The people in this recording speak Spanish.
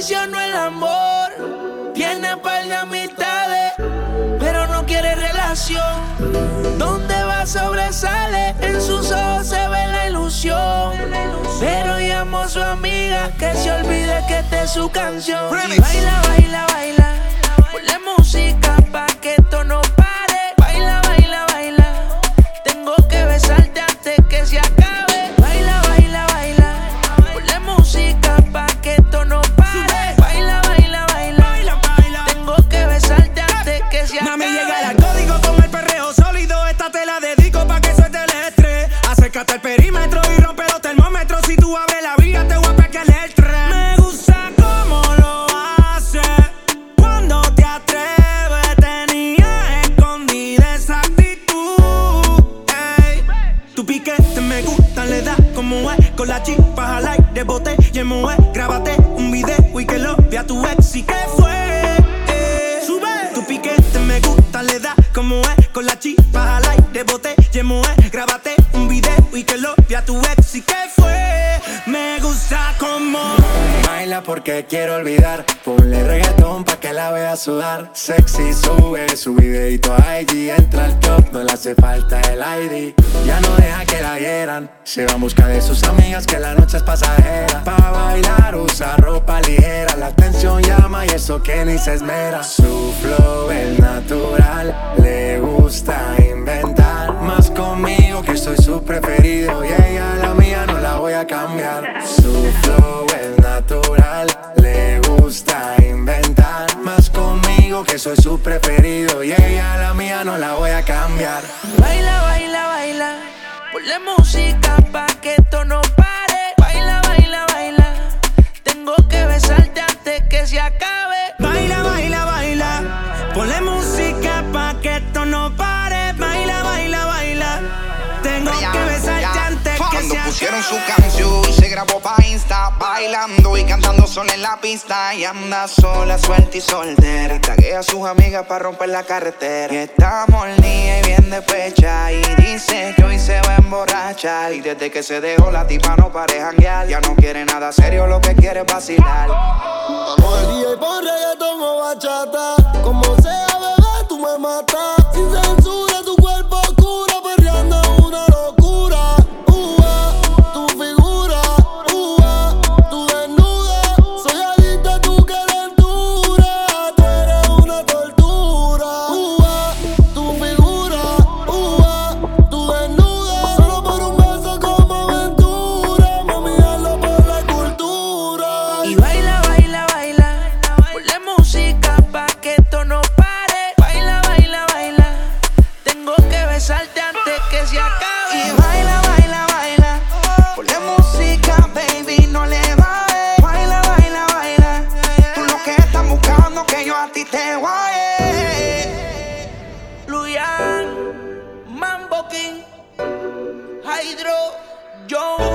traicionó el amor. Tiene par de amistades, pero no quiere relación. Donde va sobresale, en sus ojos se ve la ilusión. Pero llamó a su amiga que se olvide que esta es su canción. Y baila, baila, baila, ponle música pa' que esto no pare. Baila, baila, baila, tengo que besarte antes que se acabe. Baila, baila, baila, ponle música pa' que esto no pare. Baila, baila, baila, tengo que besarte antes que se acabe. Mami, llega el código con el perreo sólido. Esta te la dedico pa' que suelte el estrés. Acércate al perímetro y rompe los termómetros. Si tú abres la vía te voy a pegar el tren. Me gusta cómo lo haces, cuando te atreves. Tenía escondida esa actitud, ey. Tu piquete me gusta, le da como es. Con la chispa al aire, bote y en moe. Grábate un video y que lo vea tu ex. ¿Y qué fue? Sube. Tu piquete me gusta, le da como es. Con la chispa al aire, bote y en moe. Grábate un video y que lo vea tu ex. ¿Y qué fue? Me gusta como baila porque quiero olvidar. Ponle reggaetón pa' que la vea sudar. Sexy, sube su videito a IG. Entra al club, no le hace falta el ID. Ya no deja que la hieran. Se va en busca de sus amigas que la noche es pasajera. Pa' bailar usa ropa ligera. La atención llama y eso que ni se esmera. Su flow es natural, le gusta inventar. Más conmigo que soy su preferido. Y ella la mía no la voy a cambiar. Su flow es natural, le gusta inventar. Más conmigo que soy su preferido. Y ella la mía no la voy a cambiar. Baila, baila, baila, ponle música pa' que esto no pare. Baila, baila, baila, tengo que besarte antes que se acabe. baila, baila, baila. Ponle música pa' que esto no pare. Baila, baila, baila. Tengo que besarte antes que se Cuando acabe. pusieron su canción, se grabó pa' Insta, bailando y cantando sola en la pista. Y anda sola, suelta y soltera. Y taguea a sus amigas pa' romper la carretera. Y está molida y bien despecha. Y dice que hoy se va a emborrachar. Y desde que se dejó la tipa no pare janguear. Ya no quiere nada serio, lo que quiere es vacilar. Vamos al día y pon reggaetón o bachata. Como sea, bebé, tú me matas. Sin censura, tu cuerpo oscuro, perreando una locura. Tu figura, tu desnuda. Soy adicta a tu calentura. Tú eres una tortura. Tu figura, tu desnuda. Solo por un beso como aventura. Mami, hazlo por la cultura. Y baila, baila, baila, ponle música pa' que esto no pare. Baila, baila, baila, tengo que besarte antes que se acabe. Y baila, baila, baila. Ponle música, baby, no le bajes. Baila, baila, baila. Tú lo que estás buscando que yo a ti te guaye. Luyan, Mambo King, Hydro, Joe.